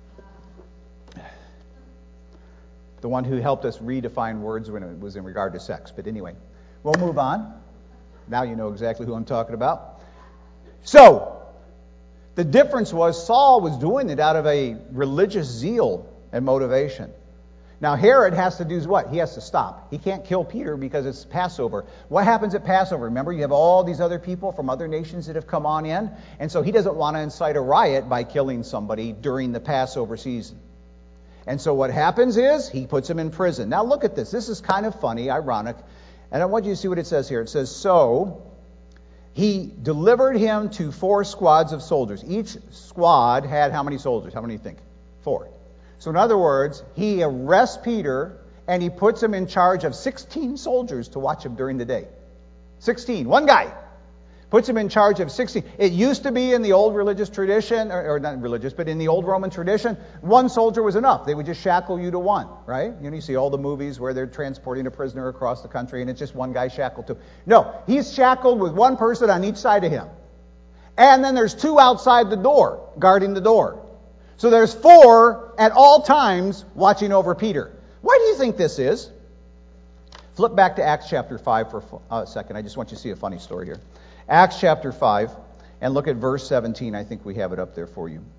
The one who helped us redefine words when it was in regard to sex. But anyway, we'll move on. Now you know exactly who I'm talking about. So, the difference was Saul was doing it out of a religious zeal and motivation. Now Herod has to do what? He has to stop. He can't kill Peter because it's Passover. What happens at Passover? Remember, you have all these other people from other nations that have come on in. And so he doesn't want to incite a riot by killing somebody during the Passover season. And so what happens is he puts him in prison. Now look at this. This is kind of funny, ironic. And I want you to see what it says here. It says, so he delivered him to four squads of soldiers. Each squad had how many soldiers? How many do you think? Four. So in other words, he arrests Peter and he puts him in charge of sixteen soldiers to watch him during the day. sixteen. One guy. Puts him in charge of sixteen. It used to be in the old religious tradition, or, or not religious, but in the old Roman tradition, one soldier was enough. They would just shackle you to one, right? You know, you see all the movies where they're transporting a prisoner across the country and it's just one guy shackled to. No, he's shackled with one person on each side of him. And then there's two outside the door, guarding the door. So there's four at all times watching over Peter. Why do you think this is? Flip back to Acts chapter five for a second. I just want you to see a funny story here. Acts chapter five, and look at verse seventeen. I think we have it up there for you.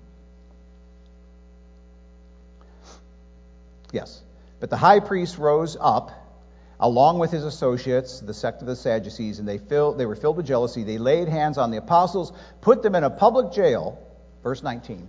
Yes. But the high priest rose up, along with his associates, the sect of the Sadducees, and they filled, they were filled with jealousy. They laid hands on the apostles, put them in a public jail. Verse nineteen.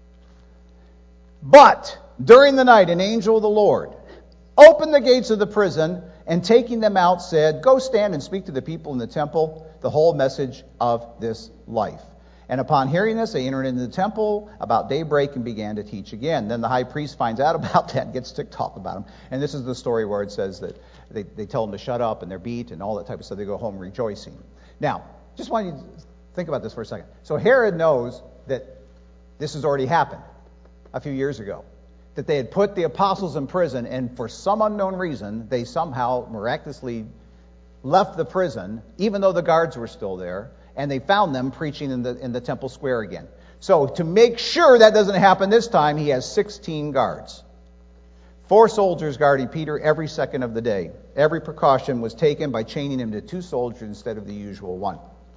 But during the night, an angel of the Lord opened the gates of the prison, and taking them out said, go stand and speak to the people in the temple the whole message of this life. And upon hearing this, they entered into the temple about daybreak and began to teach again. Then the high priest finds out about that and gets ticked off about him. And this is the story where it says that they, they tell him to shut up and they're beat and all that type of stuff. They go home rejoicing. Now, just want you to think about this for a second. So Herod knows that this has already happened a few years ago. That they had put the apostles in prison, and for some unknown reason, they somehow miraculously left the prison, even though the guards were still there, and they found them preaching in the in the temple square again. So to make sure that doesn't happen this time, he has sixteen guards. Four soldiers guarding Peter every second of the day. Every precaution was taken by chaining him to two soldiers instead of the usual one.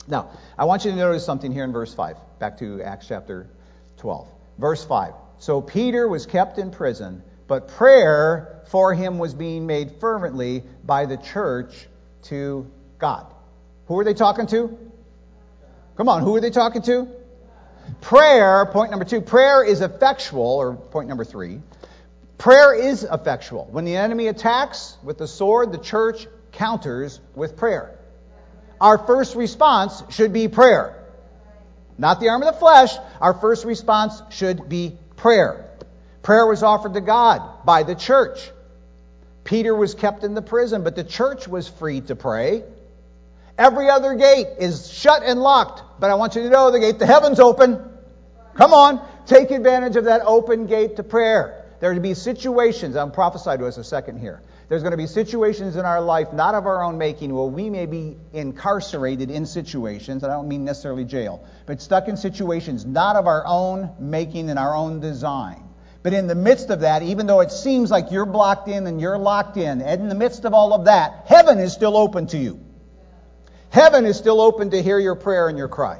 Now, I want you to notice something here in verse five. Back to Acts chapter twelve. Verse five. So Peter was kept in prison, but prayer for him was being made fervently by the church to God. Who are they talking to? Come on, who are they talking to? Prayer, point number two, prayer is effectual, or point number three. Prayer is effectual. When the enemy attacks with the sword, the church counters with prayer. Our first response should be prayer. Not the arm of the flesh. Our first response should be prayer. Prayer was offered to God by the church. Peter was kept in the prison, but the church was free to pray. Every other gate is shut and locked, but I want you to know the gate to heaven's open. Come on, take advantage of that open gate to prayer. There are to be situations, I'm prophesied to us a second here. There's going to be situations in our life, not of our own making, where we may be incarcerated in situations, and I don't mean necessarily jail, but stuck in situations not of our own making and our own design. But in the midst of that, even though it seems like you're blocked in and you're locked in, and in the midst of all of that, heaven is still open to you. Heaven is still open to hear your prayer and your cry.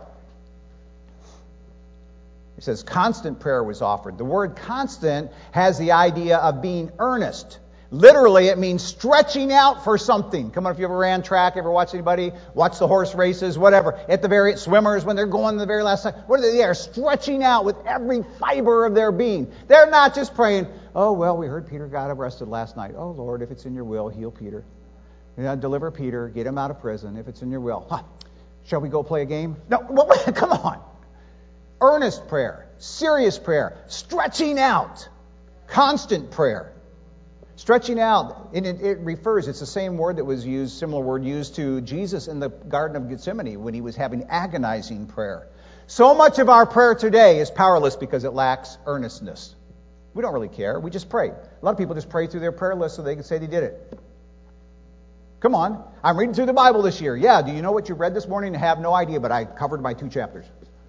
It says constant prayer was offered. The word constant has the idea of being earnest. Literally, it means stretching out for something. Come on, if you ever ran track, ever watch anybody, watch the horse races, whatever. At the very, swimmers, when they're going to the very last time, what are they? They are stretching out with every fiber of their being. They're not just praying, oh, well, we heard Peter got arrested last night. Oh, Lord, if it's in your will, heal Peter. You know, deliver Peter, get him out of prison, if it's in your will. Huh. Shall we go play a game? No, come on. Earnest prayer, serious prayer, stretching out, constant prayer. Stretching out, and it, it refers, it's the same word that was used, similar word used to Jesus in the Garden of Gethsemane when he was having agonizing prayer. So much of our prayer today is powerless because it lacks earnestness. We don't really care. We just pray. A lot of people just pray through their prayer list so they can say they did it. Come on. I'm reading through the Bible this year. Yeah, do you know what you read this morning? I have no idea, but I covered my two chapters.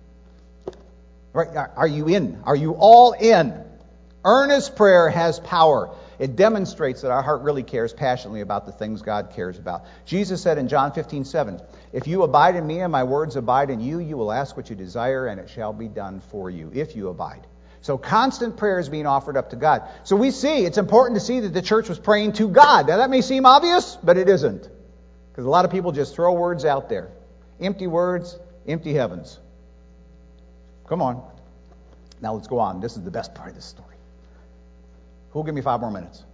Right? Are you in? Are you all in? Earnest prayer has power. It demonstrates that our heart really cares passionately about the things God cares about. Jesus said in John fifteen seven, if you abide in me and my words abide in you, you will ask what you desire and it shall be done for you, if you abide. So constant prayer is being offered up to God. So we see, it's important to see that the church was praying to God. Now that may seem obvious, but it isn't. Because a lot of people just throw words out there. Empty words, empty heavens. Come on. Now let's go on. This is the best part of this story. Who'll give me five more minutes?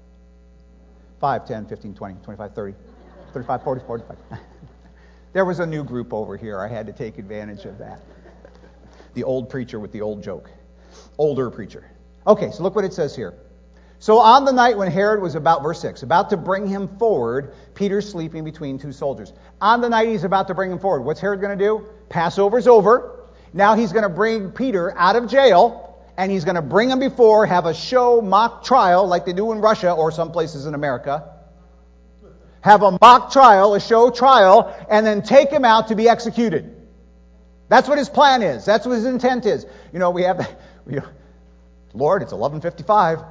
five, ten, fifteen, twenty, twenty-five, thirty, thirty-five, forty, forty-five. There was a new group over here. I had to take advantage of that. The old preacher with the old joke. Older preacher. Okay, so look what it says here. So on the night when Herod was about, verse six, about to bring him forward, Peter's sleeping between two soldiers. On the night he's about to bring him forward, what's Herod going to do? Passover's over. Now he's going to bring Peter out of jail, and he's going to bring him before, have a show mock trial like they do in Russia or some places in America. Have a mock trial, a show trial, and then take him out to be executed. That's what his plan is. That's what his intent is. You know, we have, we, Lord, it's eleven fifty-five.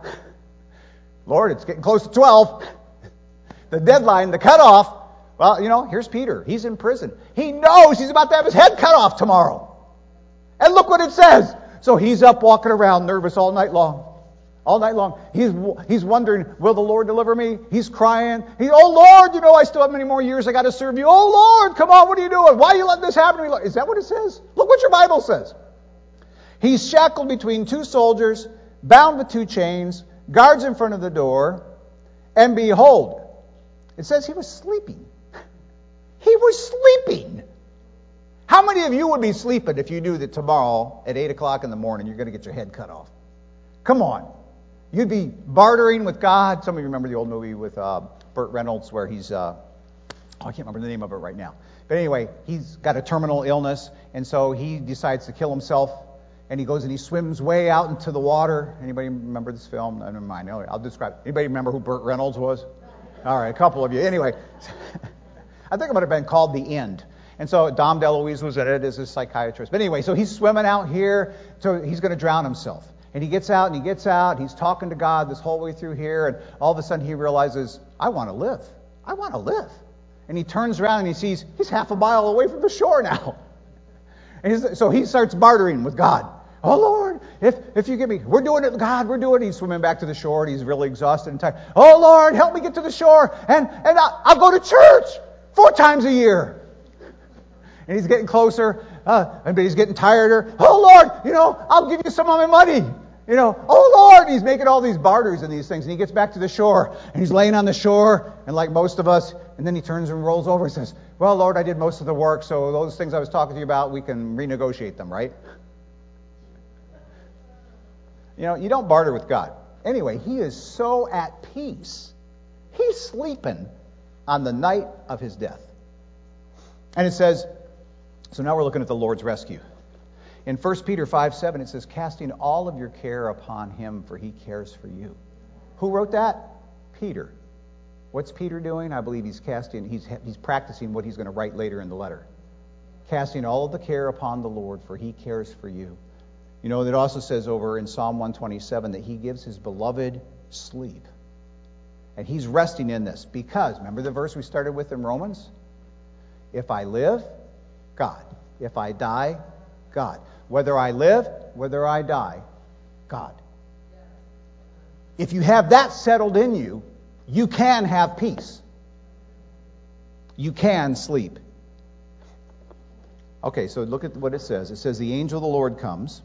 Lord, it's getting close to twelve. The deadline, the cutoff. Well, you know, here's Peter. He's in prison. He knows he's about to have his head cut off tomorrow. And look what it says. So he's up walking around nervous all night long. All night long. He's he's wondering, will the Lord deliver me? He's crying. He, oh Lord, you know, I still have many more years I got to serve you. Oh Lord, come on, what are you doing? Why are you letting this happen to me? Is that what it says? Look what your Bible says. He's shackled between two soldiers, bound with two chains, guards in front of the door, and behold, it says he was sleeping. He was sleeping. How many of you would be sleeping if you knew that tomorrow at eight o'clock in the morning you're going to get your head cut off? Come on. You'd be bartering with God. Some of you remember the old movie with uh, Burt Reynolds where he's, uh, oh, I can't remember the name of it right now. But anyway, he's got a terminal illness, and so he decides to kill himself, and he goes and he swims way out into the water. Anybody remember this film? Never mind. I'll describe it. Anybody remember who Burt Reynolds was? All right, a couple of you. Anyway, I think it might have been called The End. And so Dom DeLuise was in it as a psychiatrist. But anyway, so he's swimming out here, so he's going to drown himself. And he gets out and he gets out, he's talking to God this whole way through here, and all of a sudden he realizes, I want to live. I want to live. And he turns around and he sees he's half a mile away from the shore now. And he's, so he starts bartering with God. Oh, Lord, if if you give me, we're doing it, God, we're doing it. He's swimming back to the shore, and he's really exhausted and tired. Oh, Lord, help me get to the shore, and, and I'll, I'll go to church four times a year. And he's getting closer, uh, but he's getting tireder. Oh, Lord, you know, I'll give you some of my money. You know, oh, Lord, he's making all these barters and these things. And he gets back to the shore, and he's laying on the shore, and like most of us, and then he turns and rolls over and says, well, Lord, I did most of the work, so those things I was talking to you about, we can renegotiate them, right? You know, you don't barter with God. Anyway, he is so at peace. He's sleeping on the night of his death. And it says, so now we're looking at the Lord's rescue. In First Peter five seven, it says, casting all of your care upon him, for he cares for you. Who wrote that? Peter. What's Peter doing? I believe he's casting, he's, he's practicing what he's going to write later in the letter. Casting all of the care upon the Lord, for he cares for you. You know, it also says over in Psalm one twenty-seven that he gives his beloved sleep. And he's resting in this because, remember the verse we started with in Romans? If I live, God. If I die, God. Whether I live, whether I die, God. If you have that settled in you, you can have peace. You can sleep. Okay, so look at what it says. It says, the angel of the Lord comes.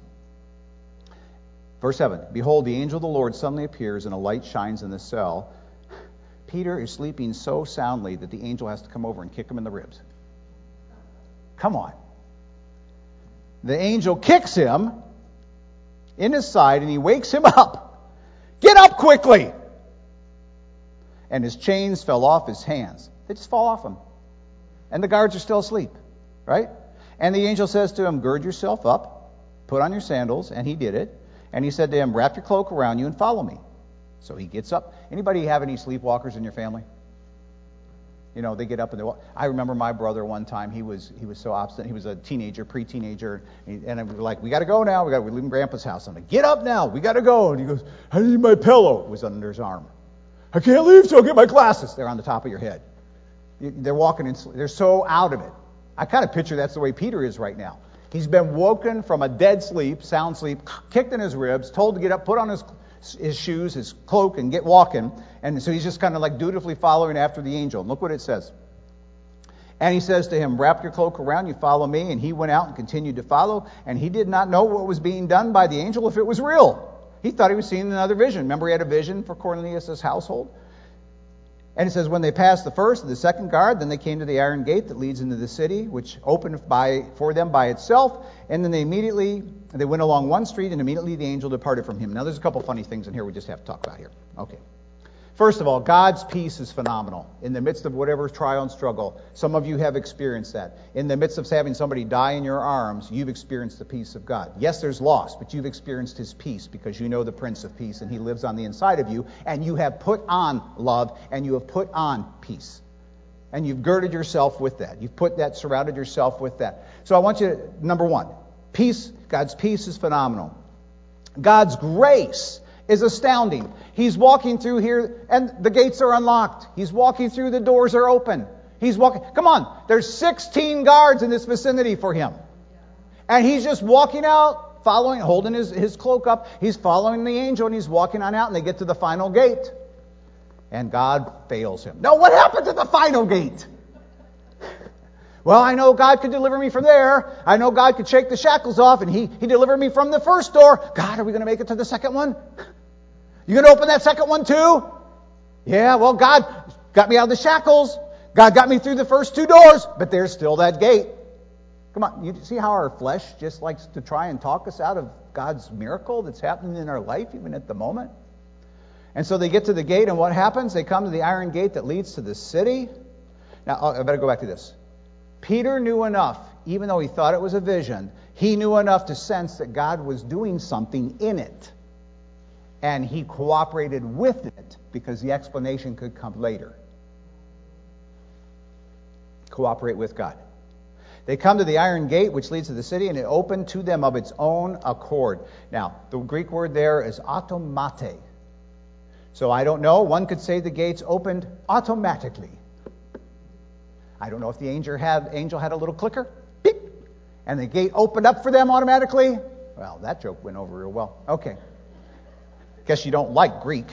Verse seven, behold, the angel of the Lord suddenly appears, and a light shines in the cell. Peter is sleeping so soundly that the angel has to come over and kick him in the ribs. Come on. The angel kicks him in his side, and he wakes him up. Get up quickly! And his chains fell off his hands. They just fall off him. And the guards are still asleep, right? And the angel says to him, gird yourself up, put on your sandals, and he did it. And he said to him, wrap your cloak around you and follow me. So he gets up. Anybody have any sleepwalkers in your family? You know, they get up and they walk. I remember my brother one time, he was he was so obstinate. He was a teenager, pre-teenager. And, and we were like, we got to go now. We got we're leaving Grandpa's house. I'm like, get up now. We got to go. And he goes, I need my pillow. It was under his arm. I can't leave till I get my glasses. They're on the top of your head. They're walking in, they're so out of it. I kind of picture that's the way Peter is right now. He's been woken from a dead sleep, sound sleep, kicked in his ribs, told to get up, put on his his shoes, his cloak, and get walking. And so he's just kind of like dutifully following after the angel. And look what it says. And he says to him, wrap your cloak around you, follow me. And he went out and continued to follow. And he did not know what was being done by the angel, if it was real. He thought he was seeing another vision. Remember, he had a vision for Cornelius' household? And it says, when they passed the first and the second guard, then they came to the iron gate that leads into the city, which opened by for them by itself. And then they immediately, they went along one street, and immediately the angel departed from him. Now, there's a couple funny things in here we just have to talk about here. Okay. First of all, God's peace is phenomenal. In the midst of whatever trial and struggle, some of you have experienced that. In the midst of having somebody die in your arms, you've experienced the peace of God. Yes, there's loss, but you've experienced His peace because you know the Prince of Peace, and He lives on the inside of you, and you have put on love, and you have put on peace. And you've girded yourself with that. You've put that, surrounded yourself with that. So I want you to, number one, peace, God's peace is phenomenal. God's grace is astounding. He's walking through here, and the gates are unlocked. He's walking through, the doors are open. He's walking. Come on, there's sixteen guards in this vicinity for him. And he's just walking out, following, holding his, his cloak up. He's following the angel, and he's walking on out, and they get to the final gate. And God fails him. No, what happened to the final gate? Well, I know God could deliver me from there. I know God could shake the shackles off, and He, he delivered me from the first door. God, are we going to make it to the second one? You going to open that second one too? Yeah, well, God got me out of the shackles. God got me through the first two doors, but there's still that gate. Come on, you see how our flesh just likes to try and talk us out of God's miracle that's happening in our life, even at the moment? And so they get to the gate, and what happens? They come to the iron gate that leads to the city. Now, I better go back to this. Peter knew enough, even though he thought it was a vision, he knew enough to sense that God was doing something in it. And he cooperated with it because the explanation could come later. Cooperate with God. They come to the iron gate which leads to the city, and it opened to them of its own accord. Now, the Greek word there is automate. So I don't know. One could say the gates opened automatically. I don't know if the angel had, angel had a little clicker, beep, and the gate opened up for them automatically. Well, that joke went over real well. Okay. Guess you don't like Greek.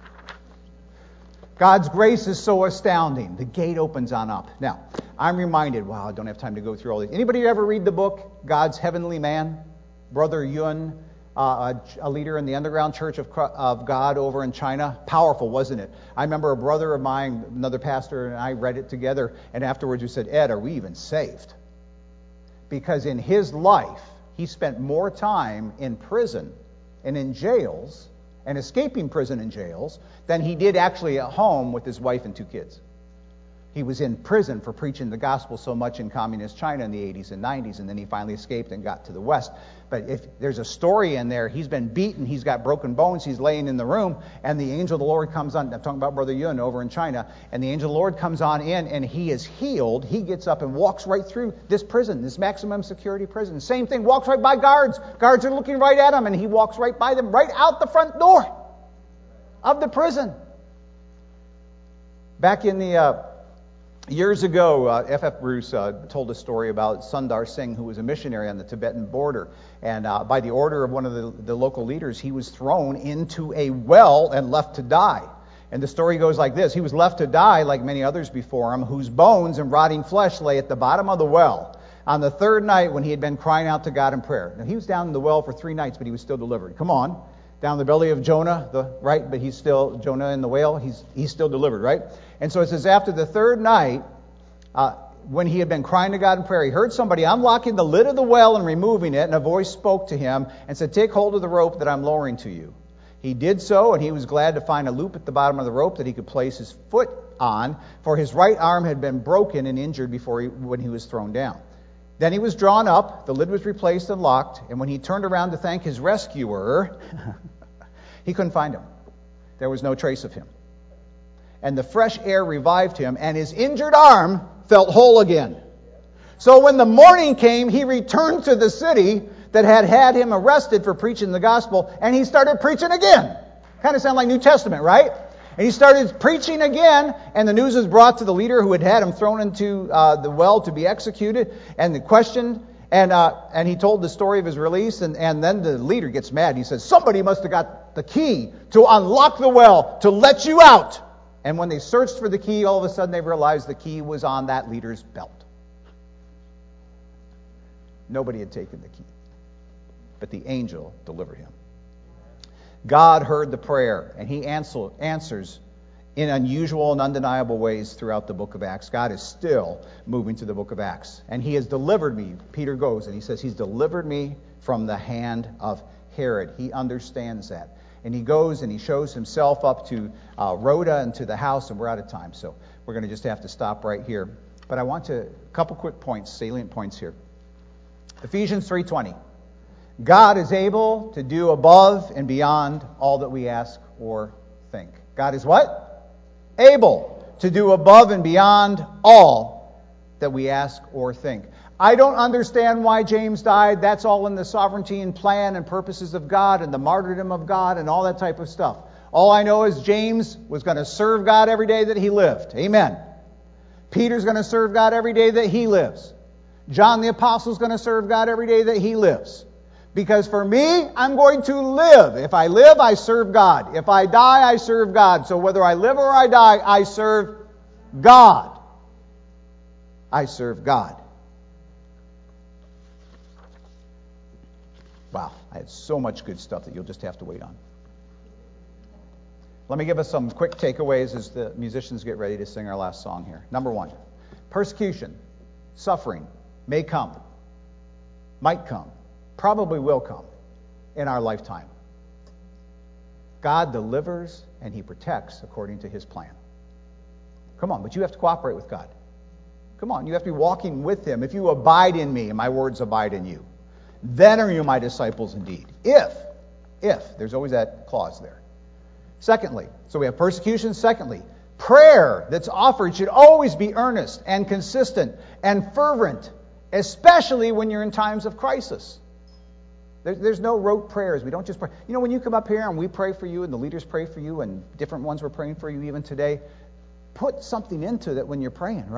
God's grace is so astounding. The gate opens on up. Now, I'm reminded, wow, I don't have time to go through all these. Anybody ever read the book, God's Heavenly Man? Brother Yun, uh, a, a leader in the underground church of, of God over in China. Powerful, wasn't it? I remember a brother of mine, another pastor, and I read it together, and afterwards we said, Ed, are we even saved? Because in his life, he spent more time in prison and in jails and escaping prison and jails than he did actually at home with his wife and two kids. He was in prison for preaching the gospel so much in communist China in the eighties and nineties, and then he finally escaped and got to the West. But if there's a story in there, he's been beaten, he's got broken bones, he's laying in the room, and the angel of the Lord comes on. I'm talking about Brother Yun over in China, and the angel of the Lord comes on in, and he is healed. He gets up and walks right through this prison, this maximum security prison. Same thing, walks right by guards. Guards are looking right at him, and he walks right by them, right out the front door of the prison. Back in the uh, years ago, uh, F F Bruce uh, told a story about Sundar Singh, who was a missionary on the Tibetan border. And uh, by the order of one of the, the local leaders, he was thrown into a well and left to die. And the story goes like this. He was left to die, like many others before him, whose bones and rotting flesh lay at the bottom of the well on the third night when he had been crying out to God in prayer. Now, he was down in the well for three nights, but he was still delivered. Come on. Down the belly of Jonah, the right, but he's still, Jonah in the whale, he's he's still delivered, right? And so it says after the third night, uh, when he had been crying to God in prayer, he heard somebody unlocking the lid of the well and removing it, and a voice spoke to him and said, take hold of the rope that I'm lowering to you. He did so, and he was glad to find a loop at the bottom of the rope that he could place his foot on, for his right arm had been broken and injured before he, when he was thrown down. Then he was drawn up, the lid was replaced and locked, and when he turned around to thank his rescuer, he couldn't find him. There was no trace of him. And the fresh air revived him, and his injured arm felt whole again. So when the morning came, he returned to the city that had had him arrested for preaching the gospel, and he started preaching again. Kind of sound like New Testament, right? And he started preaching again, and the news was brought to the leader who had had him thrown into uh, the well to be executed, and the question, and uh, and he told the story of his release, and, and then the leader gets mad. He says, somebody must have got the key to unlock the well, to let you out. And when they searched for the key, all of a sudden they realized the key was on that leader's belt. Nobody had taken the key, but the angel delivered him. God heard the prayer, and he answer, answers in unusual and undeniable ways throughout the book of Acts. God is still moving to the book of Acts. And he has delivered me, Peter goes, and he says, he's delivered me from the hand of Herod. He understands that. And he goes and he shows himself up to uh, Rhoda and to the house, and we're out of time, so we're going to just have to stop right here. But I want to, a couple quick points, salient points here. Ephesians three twenty. God is able to do above and beyond all that we ask or think. God is what? Able to do above and beyond all that we ask or think. I don't understand why James died. That's all in the sovereignty and plan and purposes of God and the martyrdom of God and all that type of stuff. All I know is James was going to serve God every day that he lived. Amen. Peter's going to serve God every day that he lives. John the Apostle is going to serve God every day that he lives. Because for me, I'm going to live. If I live, I serve God. If I die, I serve God. So whether I live or I die, I serve God. I serve God. Wow, I had so much good stuff that you'll just have to wait on. Let me give us some quick takeaways as the musicians get ready to sing our last song here. Number one, persecution, suffering may come, might come, probably will come in our lifetime. God delivers and he protects according to his plan. Come on, but you have to cooperate with God. Come on, you have to be walking with him. If you abide in me and my words abide in you, then are you my disciples indeed. If, if, there's always that clause there. Secondly, so we have persecution. Secondly, prayer that's offered should always be earnest and consistent and fervent, especially when you're in times of crisis. There, there's no rote prayers. We don't just pray. You know, when you come up here and we pray for you and the leaders pray for you and different ones were praying for you even today, put something into that when you're praying, right?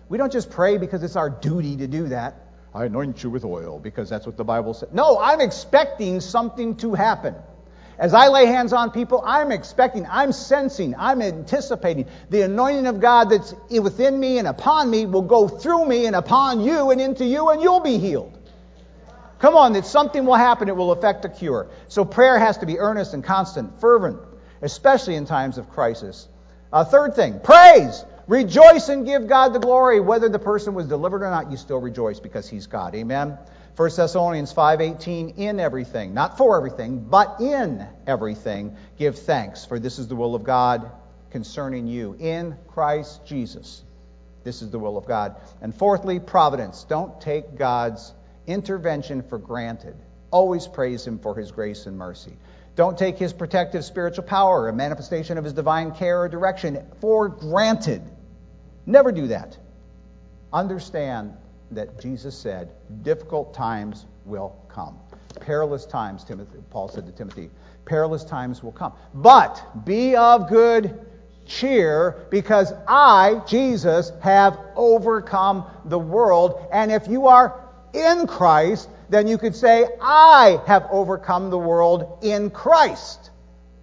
We don't just pray because it's our duty to do that. I anoint you with oil because that's what the Bible says. No, I'm expecting something to happen. As I lay hands on people, I'm expecting, I'm sensing, I'm anticipating the anointing of God that's within me and upon me will go through me and upon you and into you, and you'll be healed. Come on, that something will happen. It will affect a cure. So prayer has to be earnest and constant, fervent, especially in times of crisis. Uh, third thing, praise. Rejoice and give God the glory. Whether the person was delivered or not, you still rejoice because He's God. Amen? First Thessalonians five eighteen, in everything, not for everything, but in everything, give thanks, for this is the will of God concerning you in Christ Jesus. This is the will of God. And fourthly, providence. Don't take God's intervention for granted. Always praise Him for His grace and mercy. Don't take His protective spiritual power, a manifestation of His divine care or direction, for granted. Never do that. Understand that Jesus said, difficult times will come. Perilous times, Timothy, Paul said to Timothy, perilous times will come. But be of good cheer, because I, Jesus, have overcome the world. And if you are in Christ, then you could say, I have overcome the world in Christ.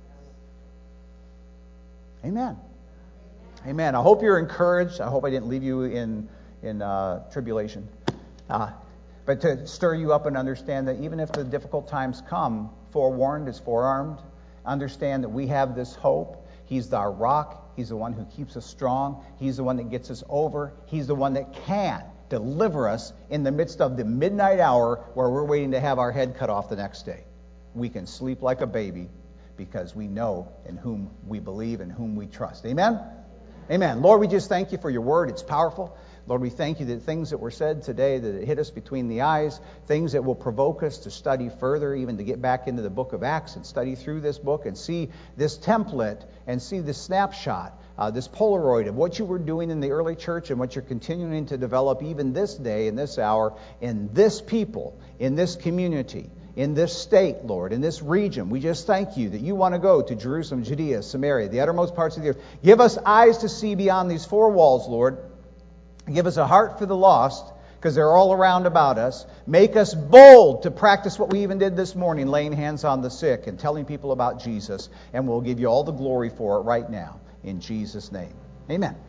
Amen. Amen. I hope you're encouraged. I hope I didn't leave you in in uh, tribulation. Uh, but to stir you up and understand that even if the difficult times come, forewarned is forearmed. Understand that we have this hope. He's our rock. He's the one who keeps us strong. He's the one that gets us over. He's the one that can deliver us in the midst of the midnight hour where we're waiting to have our head cut off the next day. We can sleep like a baby because we know in whom we believe and whom we trust. Amen? Amen. Lord, we just thank you for your word. It's powerful. Lord, we thank you that things that were said today, that it hit us between the eyes, things that will provoke us to study further, even to get back into the book of Acts and study through this book and see this template and see this snapshot, uh, this Polaroid of what you were doing in the early church and what you're continuing to develop even this day, in this hour, in this people, in this community, in this state, Lord, in this region. We just thank you that you want to go to Jerusalem, Judea, Samaria, the uttermost parts of the earth. Give us eyes to see beyond these four walls, Lord. Give us a heart for the lost, because they're all around about us. Make us bold to practice what we even did this morning, laying hands on the sick and telling people about Jesus. And we'll give you all the glory for it right now, in Jesus' name. Amen.